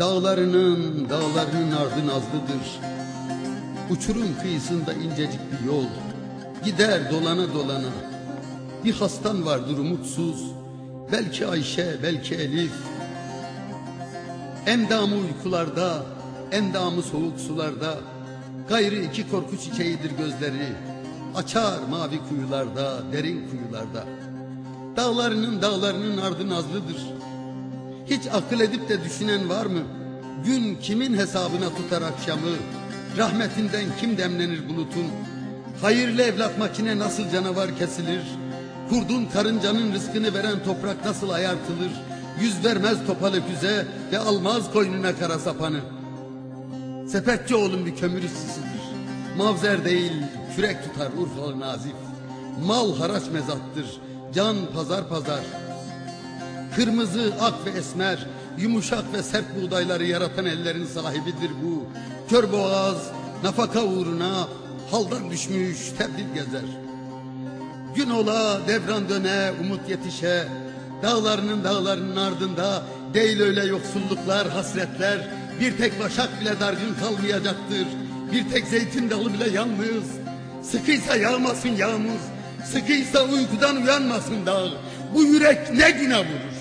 Dağlarının ardı nazlıdır. Uçurum kıyısında incecik bir yol. Gider dolana dolana. Bir hastan vardır umutsuz. Belki Ayşe, belki Elif. Endamı uykularda, endamı soğuk sularda. Gayrı iki korku çiçeğidir gözleri. Açar mavi kuyularda, derin kuyularda. Dağlarının ardı nazlıdır. Hiç akıl edip de düşünen var mı? Gün kimin hesabına tutar akşamı? Rahmetinden kim demlenir bulutun? Hayırlı evlat makine nasıl canavar kesilir? Kurdun karıncanın rızkını veren toprak nasıl ayartılır? Yüz vermez topalı güze ve almaz koynuna kara sapanı. Sepetçi oğlum bir kömür işçisidir. Mavzer değil kürek tutar Urfalı Nazif. Mal haraç mezattır, can pazar pazar. Kırmızı, ak ve esmer, yumuşak ve sert buğdayları yaratan ellerin sahibidir bu. Kör boğaz, nafaka uğruna haldan düşmüş tebdil gezer. Gün ola, devran döne, umut yetişe. Dağlarının ardında değil öyle yoksulluklar, hasretler. Bir tek başak bile dargın kalmayacaktır. Bir tek zeytin dalı bile yalnız. Sıkıysa yağmasın yağmur, sıkıysa uykudan uyanmasın dağ. Bu yürek ne güne vurur?